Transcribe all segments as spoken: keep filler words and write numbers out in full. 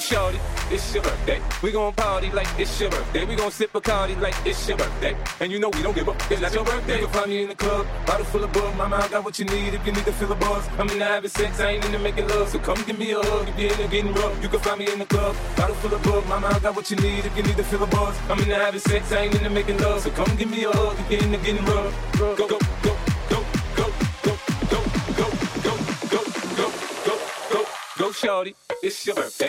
shorty, it's your birthday. We gon' party like it's your birthday. We gon' sip Bacardi like it's your birthday. And you know we don't give up, it's not your birthday. You can find me in the club, bottle full of bug. Mama, I got what you need if you need to fill a buzz. I'm into having sex, I ain't into making love. So come give me a hug if you're into getting rough. You can find me in the club, bottle full of bug. Mama, I got what you need if you need to fill a buzz. I'm into having sex, I ain't into making love. So come give me a hug if you're into getting rough. Go, go, go, go, go, go, go, go, go, go, go, go, go, go, shorty, it's your birthday.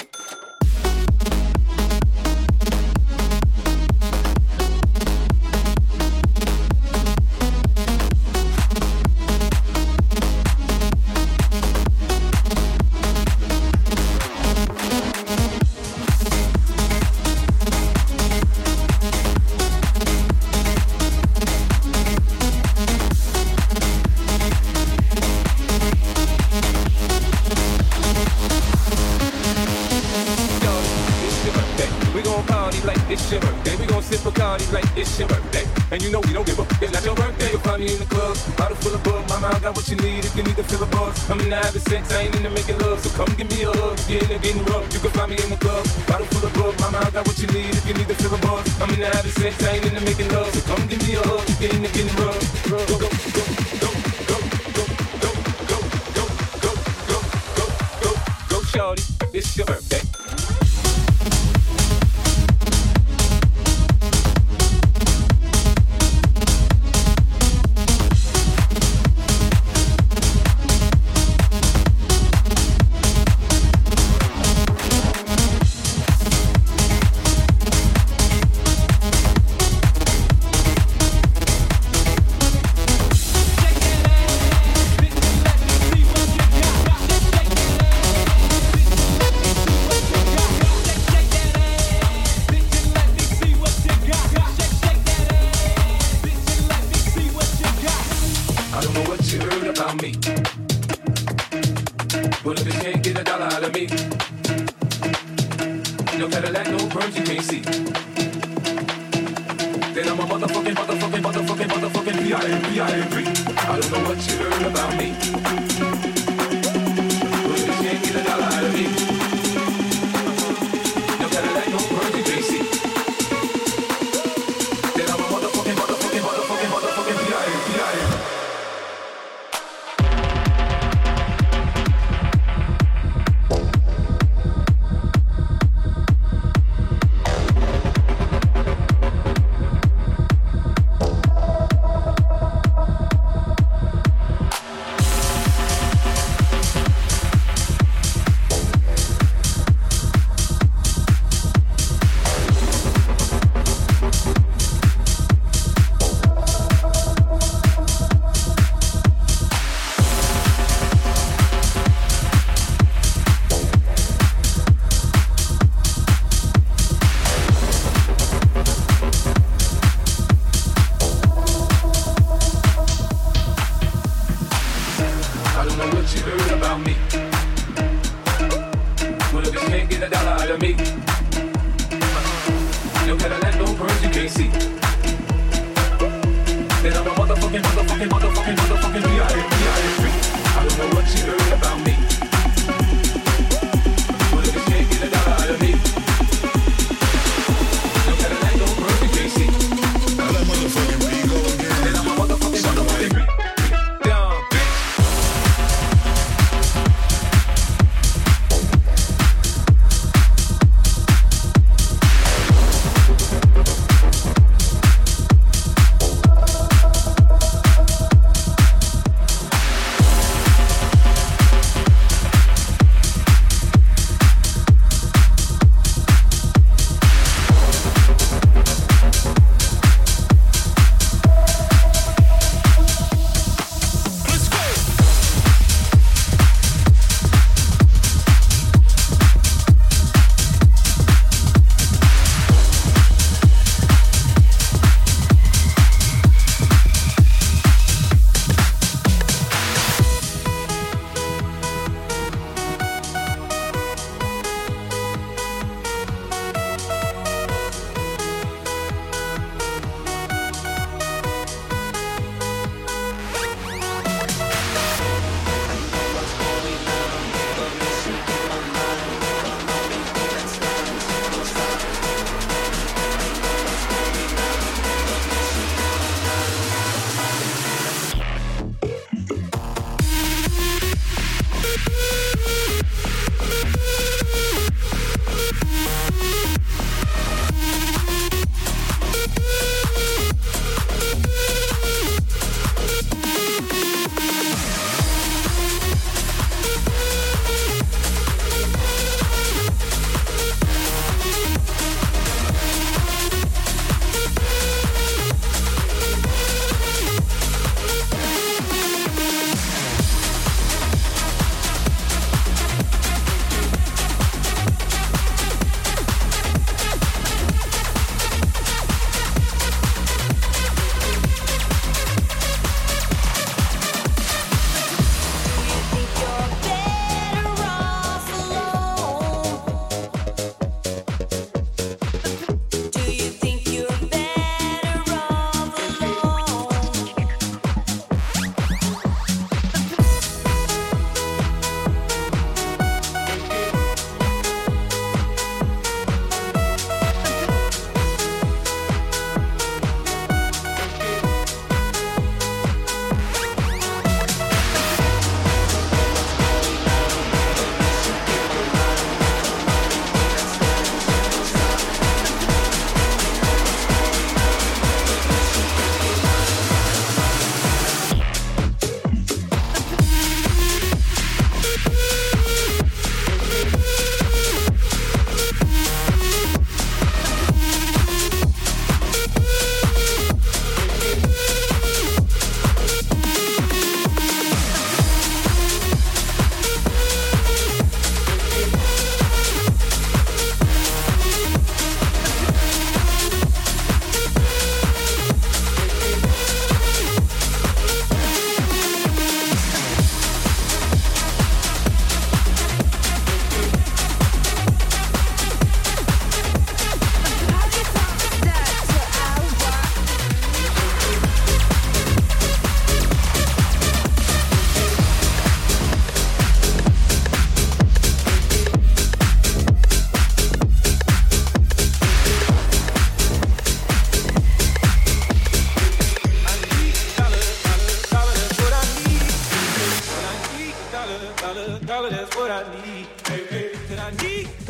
It's your birthday. We gon' sip Bacardi like it's your birthday. And you know we don't give up, it's not your birthday. You'll find me in the club, bottle full of bug. Mama, I got what you need if you need to fill a buzz. I'm into having sex, I ain't into making love. So come give me a hug if you're into getting rough. You can find me in the club, bottle full of bug. Mama, I got what you need if you need to fill a buzz. I'm into having sex, I ain't into making love. So come give me a hug if you're into getting rough. Go, go, go, go, go, go, go, go, go, go, go, go, go, go, shorty, it's your birthday.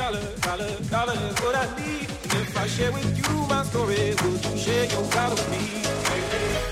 dollar, dollar, dollar is what I need. And if I share with you my story, would you share your dollar with me? Hey, hey.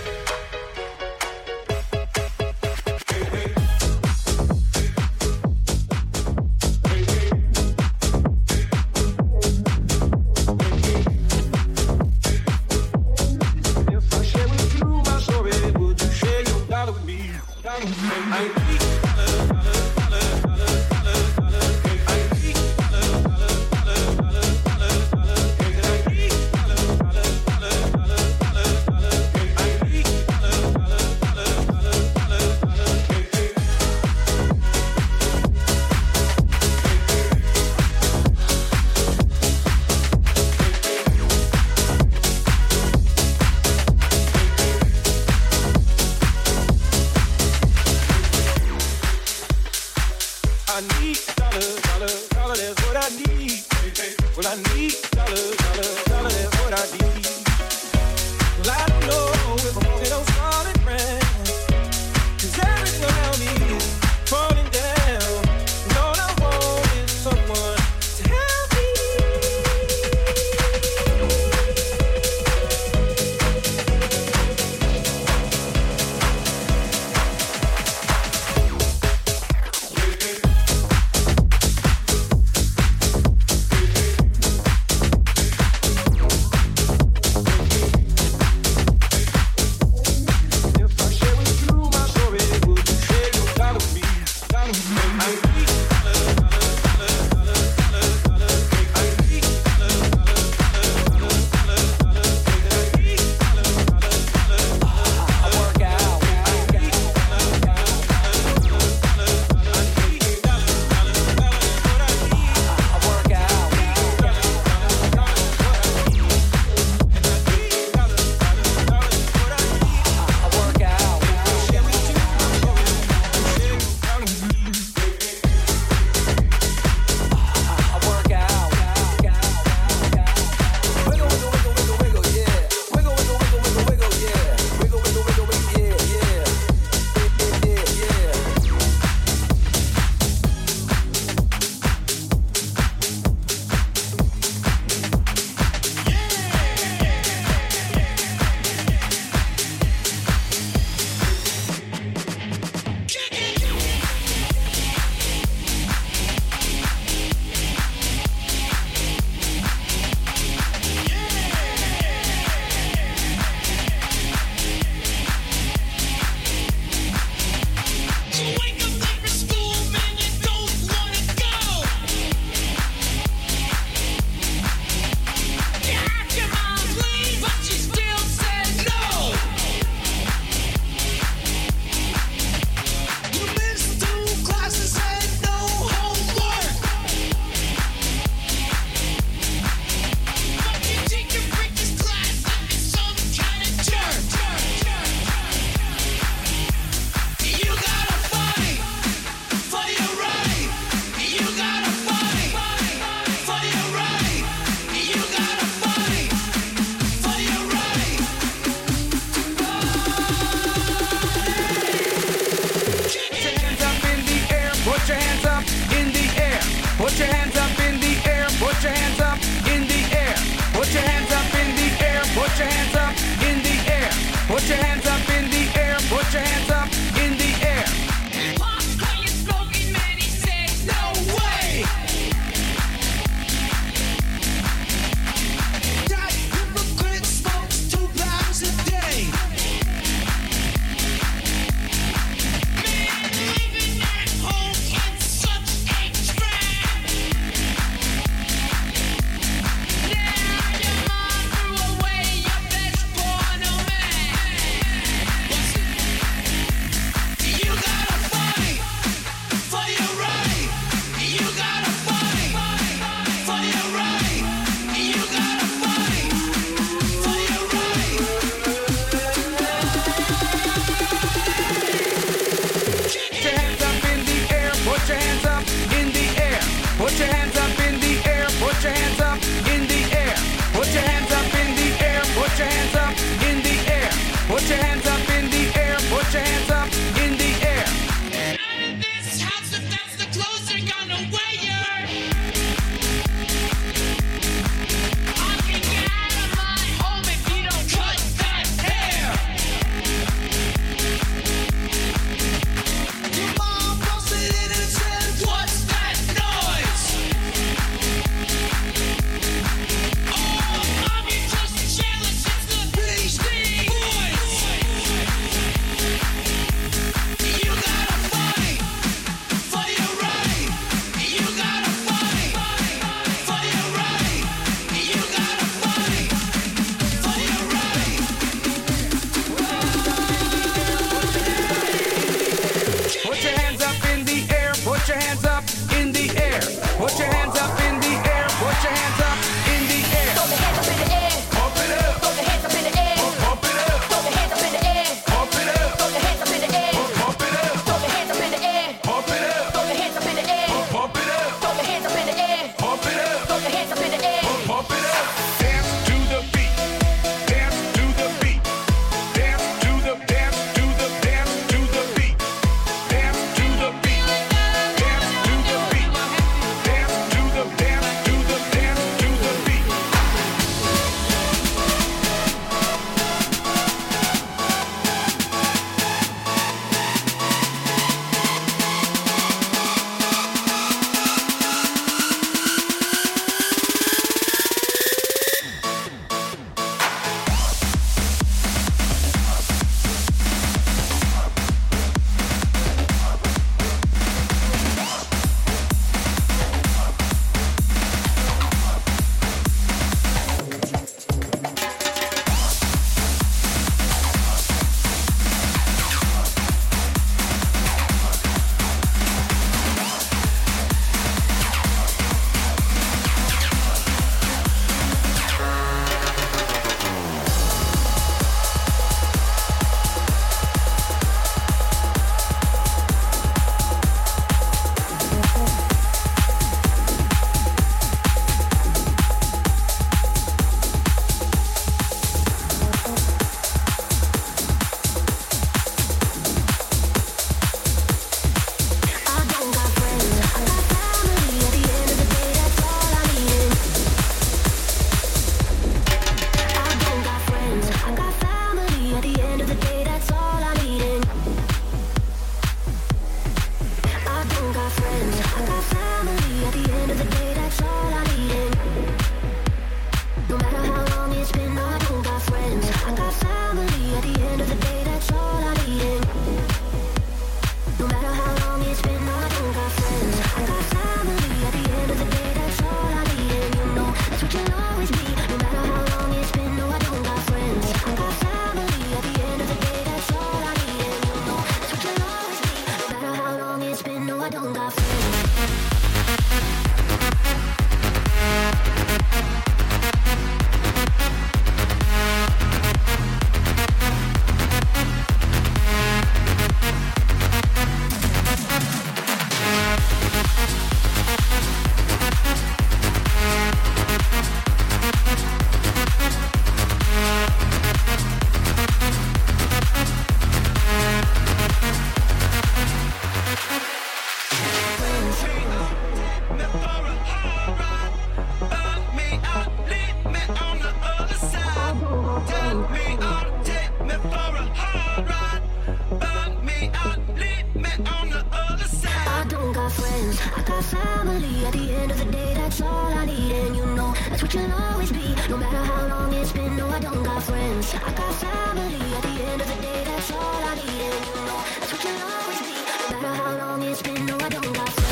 you'll always be. No matter how long it's been, no, I don't got friends. I got family. At the end of the day, that's all I need. And you know, that's what you'll always be. No matter how long it's been, no, I don't got friends.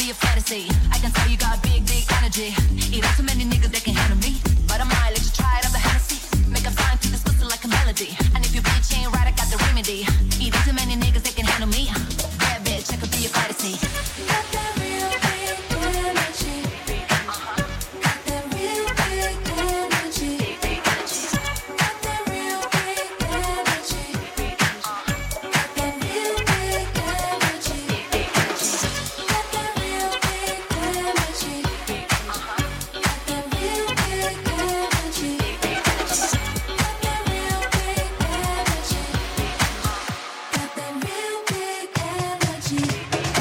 be a fantasy. I can tell you got big, big energy. It ain't too many niggas that can handle me, but I might let you try it out the Hennessy. Make them sign to this pussy like a melody. And if your bitch ain't right, I got the remedy. It ain't too many niggas that can handle me. Bad bitch, I could be a fantasy. Got that real big energy. Uh-huh. Got that real big energy. Got that real big energy. Uh-huh. Got that real big energy. Got that real big energy. Uh-huh. Got that real big energy. Got that real big energy. Got that real big energy.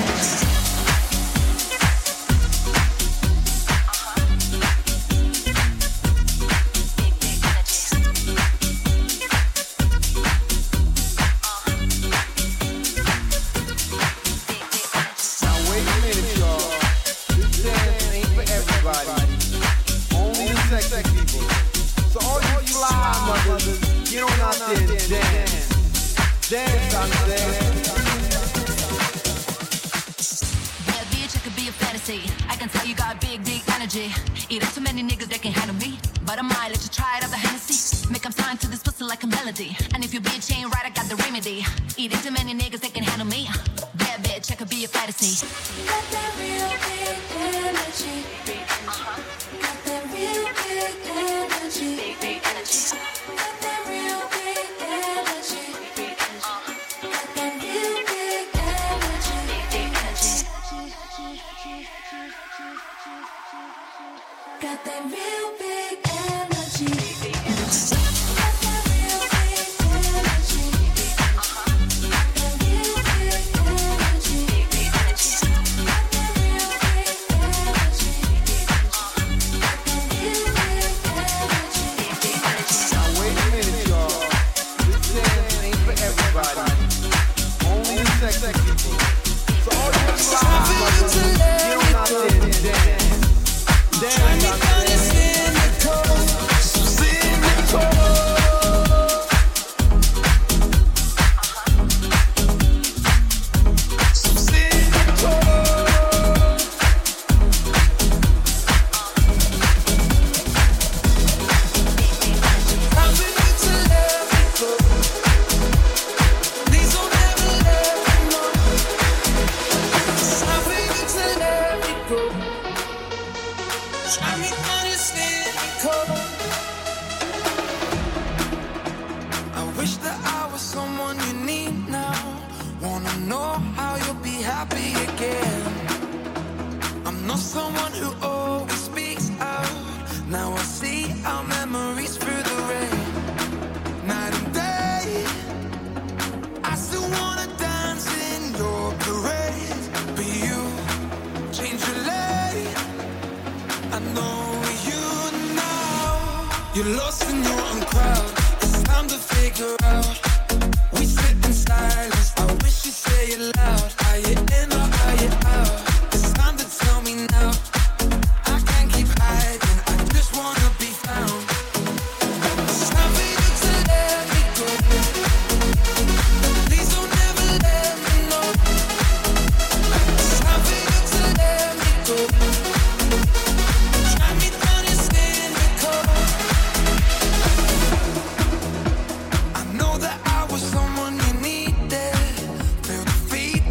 Now wait a minute, y'all. This dance ain't for everybody. Only the sexy people. So all you fly mothers, get on out there and dance. Dance, I said. Bad bitch, I could be a fantasy. I can tell you got big, big energy. It ain't too many niggas that can handle me, but I might let you try it out the Hennessy. Make them sign to this pussy like a melody. And if your bitch ain't right, I got the remedy. It ain't too many niggas that can handle me. Bad bitch, I could be a fantasy. Got that real big energy. Uh-huh. Got that real big energy. Big, big energy. Got that real big energy. Uh-huh. Got that real big energy. Big, big energy. Got that real big energy. Big, big energy. Got that real big energy. Uh-huh. Got that real big energy. Big, big energy. Got that real big energy. Uh-huh. Got that real big energy. Big, big energy. Now wait a minute, y'all. This dance ain't for everybody. Only the sexy people. So all you fly mothers, get on out there and dance. Dance, I said. I wish that I was someone you need now. Wanna know how you'll be happy again. I'm not someone who always speaks out. Now I see our memories through the rain. Night and day, I still wanna dance in your parade. But you change your lane. I know you now. You're lost in your own crowd. It's time to figure out. We sit in silence. I wish you'd say it loud. Are you in or are you out? It's time to tell me now. I can't keep hiding. I just wanna be found. It's time for you to let me go. Please don't ever let me know. It's time for you to let me go. Try me down and stand the cold. I know that I was someone you needed. Feel the feet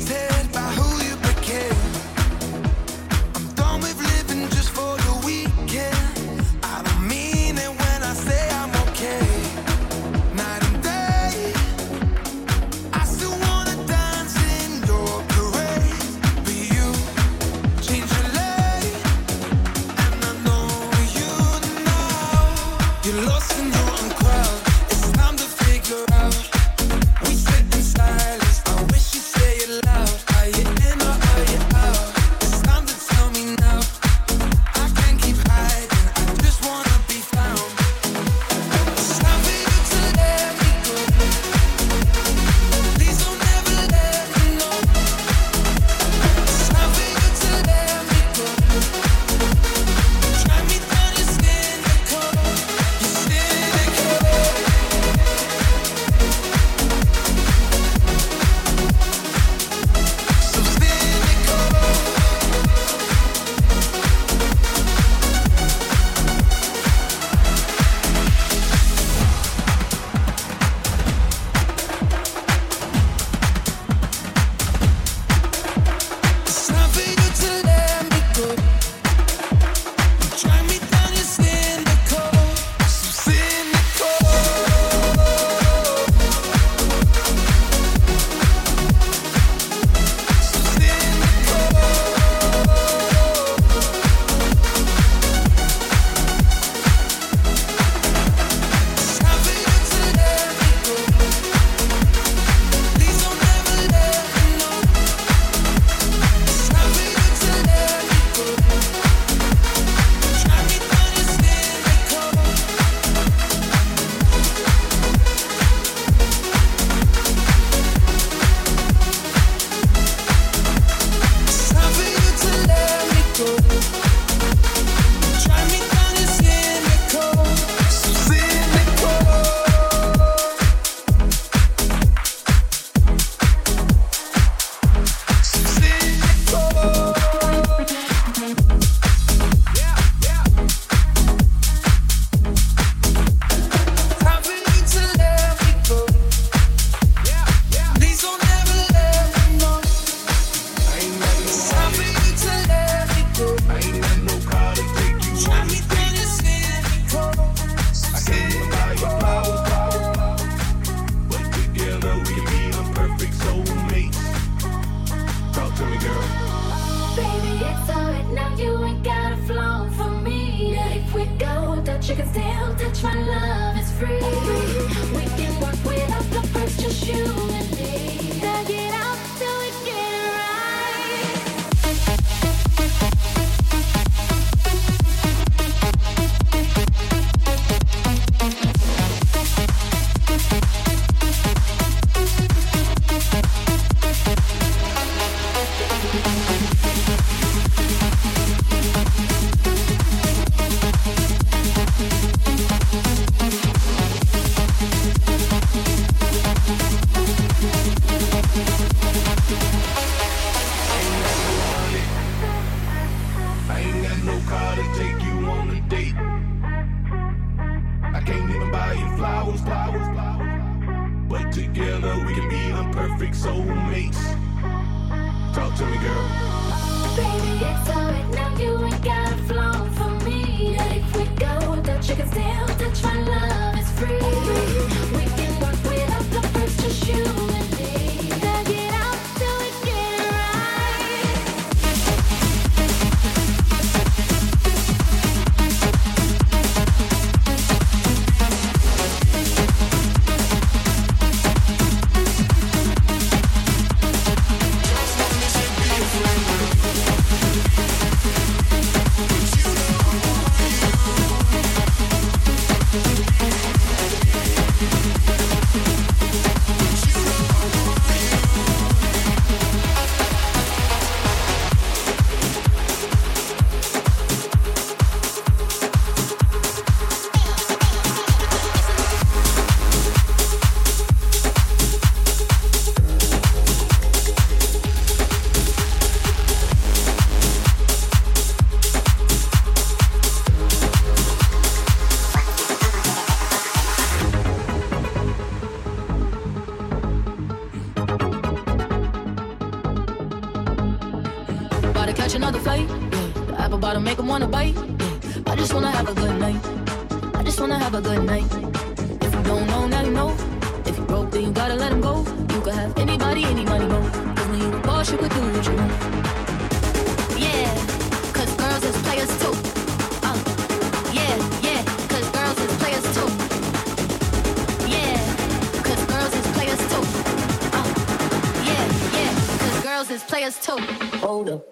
I ain't got no car to take you on the date. I can't even buy you flowers, flowers, but together we can be the perfect soulmates. Talk to me, girl. Baby, it's alright now, you ain't gotta flow for me. Yeah, if we go, that you can still touch my love, it's free. We can work without the first, just you and me. Thug it out till we get it right. I ain't got no car to take you on a date. I can't even buy you flowers, flowers, flowers, but together we can be the perfect soulmates. Talk to me, girl. Baby, it's alright now, you ain't gotta flow for me. Yeah, if we go, that you can still touch my love, it's free. We can work without the first, just you and me. Thug it out till we get it right. About to catch another fight. Yeah. The apple bottom make 'em wanna bite. Yeah. I just wanna have a good night. I just wanna have a good night. If you don't know, now you know. If you broke, then you gotta let him go. You could have anybody, any money, go. Cause when you a boss, you could do what you want. Yeah, cause girls is players too. Uh, yeah, yeah, cause girls is players too. Yeah, cause girls is players too. Uh, yeah, yeah, cause girls is players too. Hold up.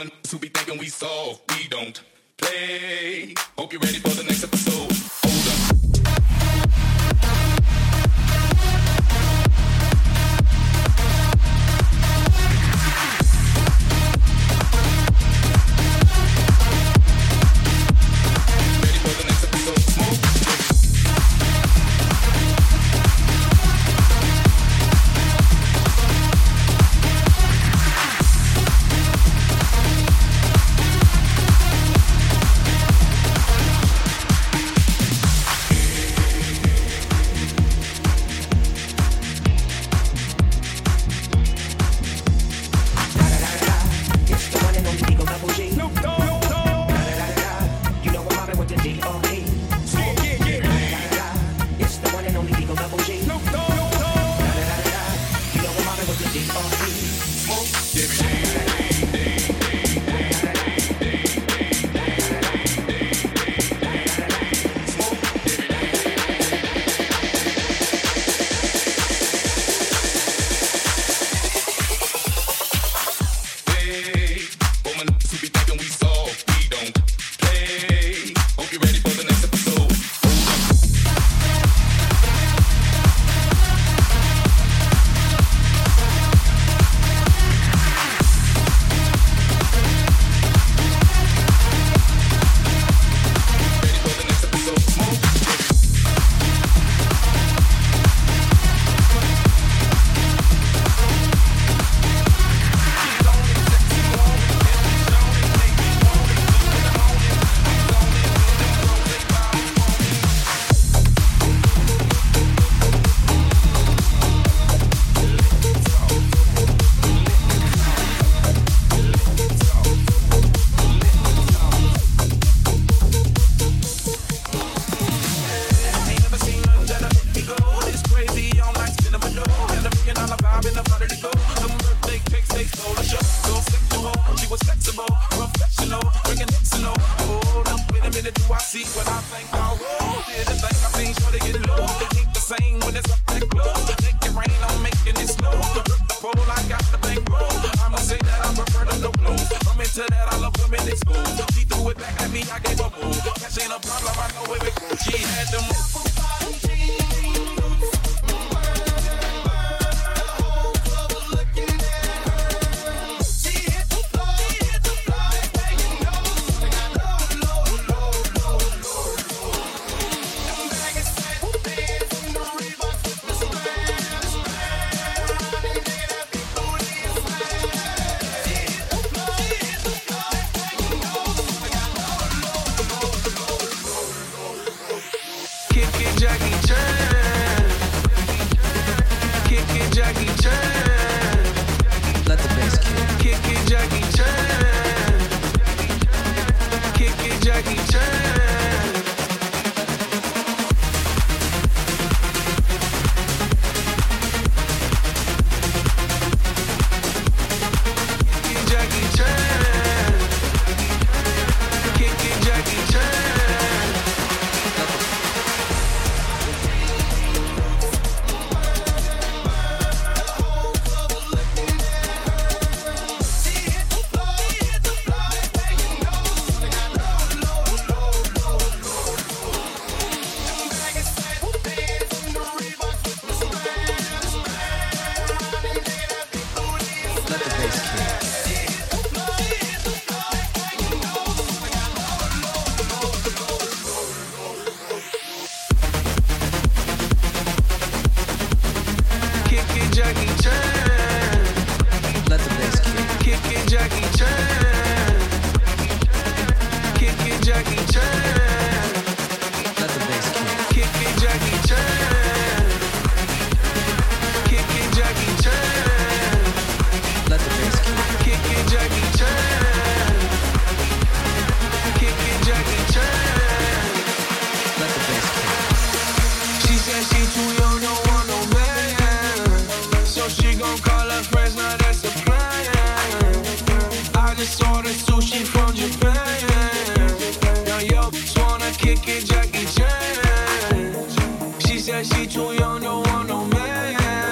woman who be thinking we soft, we don't play. Hope you're ready for the next episode. Hold up.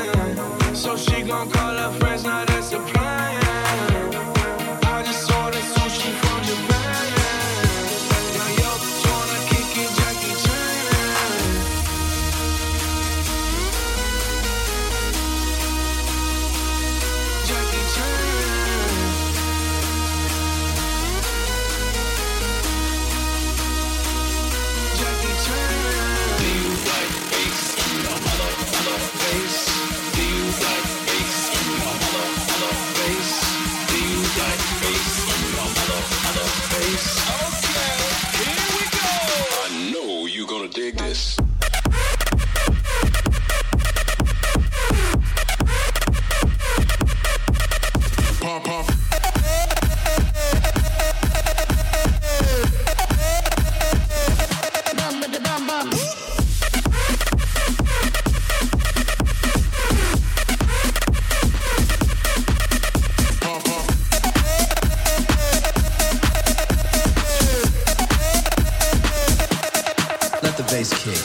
So she gon' call her friends, now that's a plan. I just ordered this kid.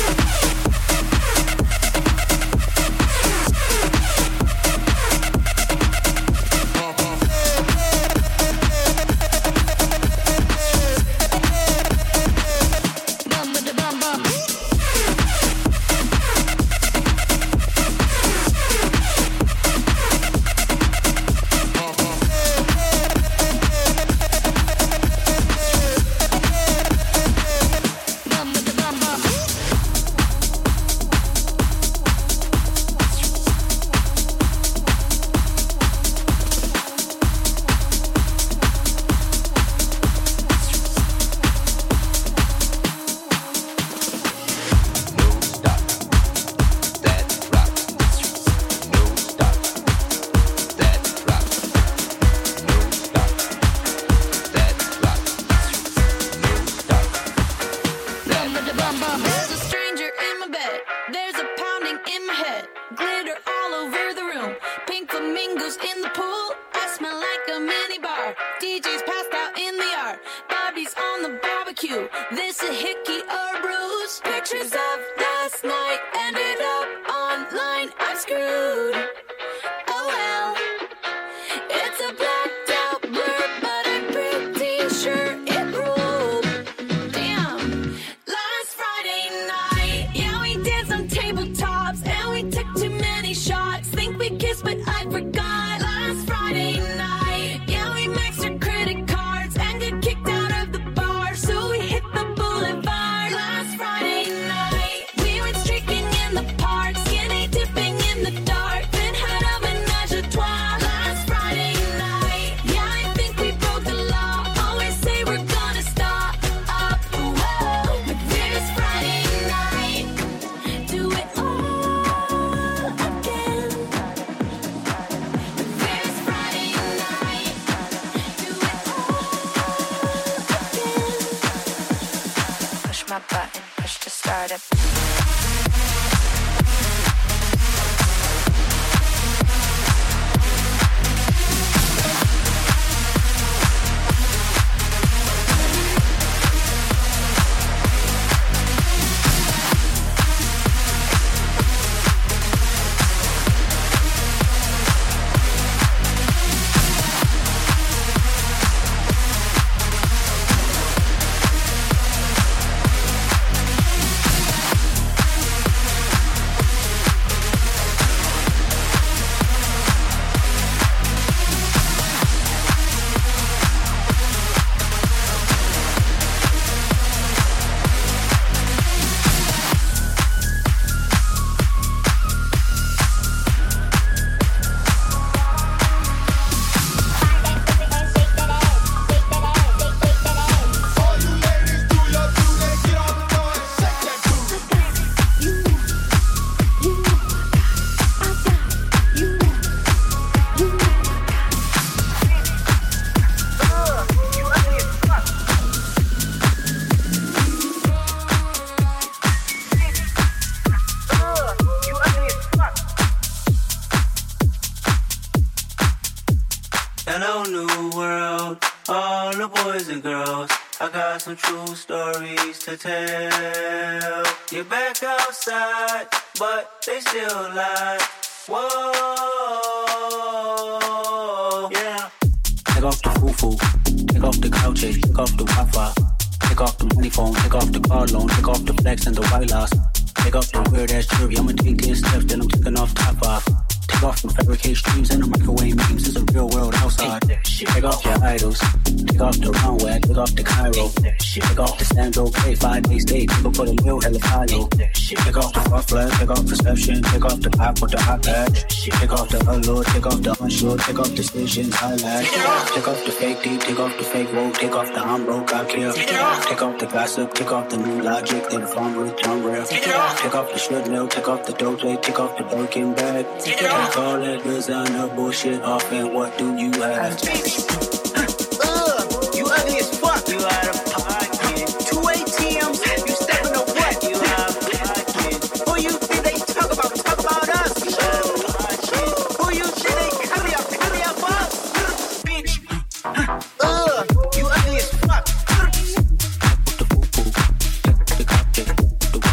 Take off decisions, highlight. Take off the fake deep, take off the fake woke, take off the I'm broke, I care. Take off the gossip, take off the new logic, then farm with John Griff. Take off the should know, take off the dope, take off the broken bag. Take all that designer bullshit off, and what do you have? Uh, you ugly as fuck. You out of pocket. Two A T Ms, you stepping on what? You out of pocket. Who you think they talk about? Talk about us. You out of pocket. Who you think they come here, come here for us? Bitch. Uh, you ugly as fuck.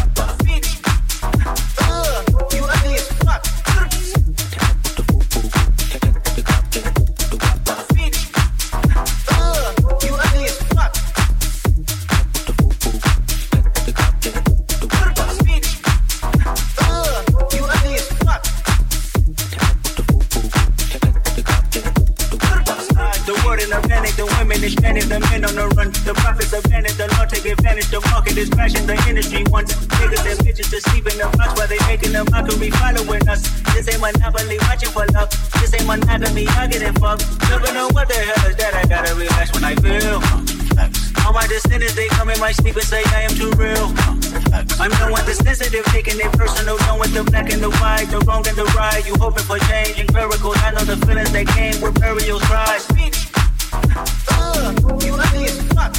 men on the run. The profits are vanished, the law take advantage. The market is crashing, the industry wants niggas and bitches to sleep in the box while they making a mockery following us. This ain't monopoly, watching for luck. This ain't monogamy, I get it fucked. Never know what the hell is that. I gotta relax when I feel. All my descendants, they come in my sleep and say I am too real. I'm the one that's sensitive, taking it personal, done with the black and the white, the wrong and the right. You hoping for change and miracles. I know the feelings that came with burials, rise. Uh, you ugly as fuck.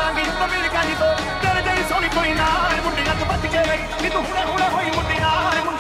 Ni tu huna huna hoy mutti yaar